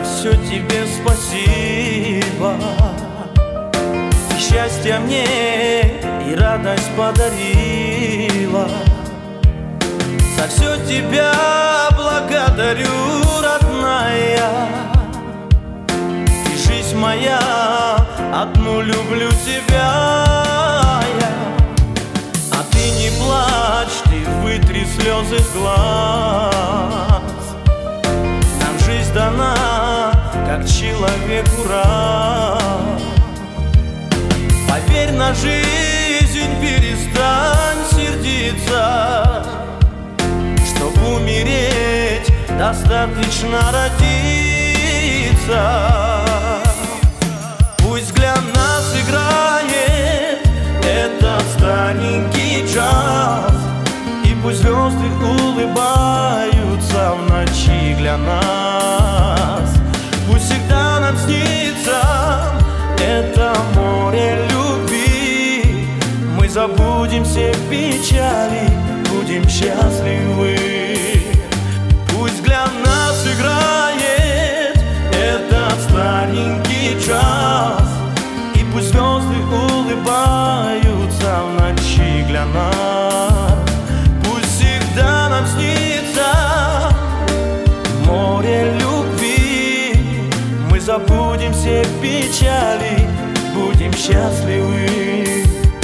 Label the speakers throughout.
Speaker 1: все тебе спасибо. И счастье мне и радость подарила. За все тебя благодарю, родная. И жизнь моя, одну люблю тебя я. А ты не плачь, ты вытри слезы с глаз. Нам жизнь дана, как человеку раз. Поверь на жизнь, перестань сердиться. Чтоб умереть, достаточно родиться. Пусть для нас играет этот старенький джаз, и пусть звезды улыбаются в ночи для нас. Пусть всегда нам снится это море любви. Мы забудем все печали, будем счастливы. Пусть для нас играет этот старенький джаз, и пусть звезды улыбаются в ночи для нас. Пусть всегда нам снится море любви. Мы забудем все печали, будем счастливы.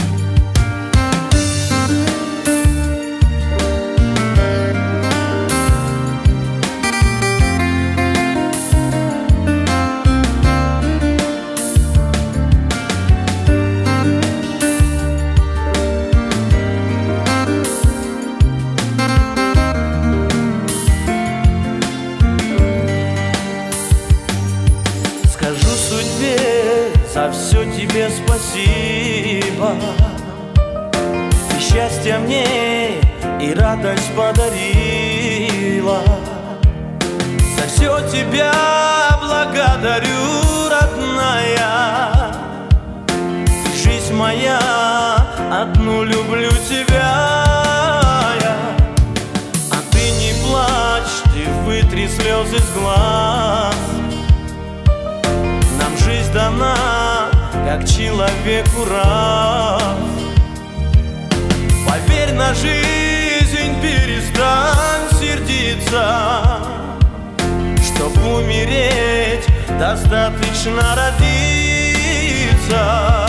Speaker 1: Скажу судьбе за все тебе спасибо. И счастье мне и радость подарила. За все тебя благодарю, родная. И жизнь моя, одну люблю тебя я. А ты не плачь, ты вытри слезы с глаз. Нам жизнь дана, как человеку раз. Поверь на жизнь, перестань сердиться. Чтоб умереть, достаточно родиться.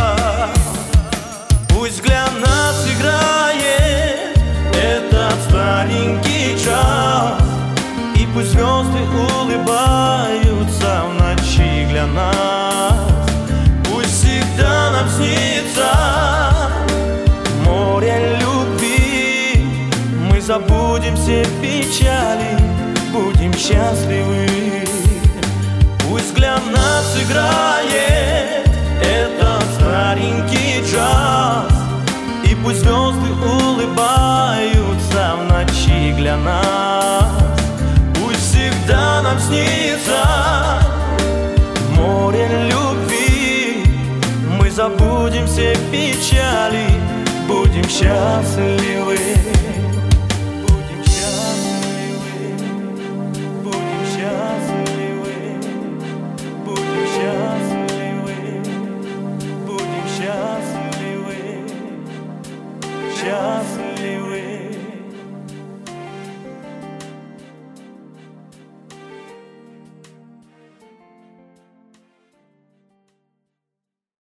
Speaker 1: Пусть для нас играет этот старенький джаз, и пусть звезды улыбаются в ночи для нас. Пусть всегда нам снится море любви. Мы забудем все печали, будем счастливы. Пусть для нас играет этот старенький джаз, и пусть звезды улыбаются в ночи для нас. Пусть всегда нам снится море любви. Мы забудем все печали, будем счастливы. Будем счастливы, будем счастливы, будем счастливы, будем счастливы, счастливы.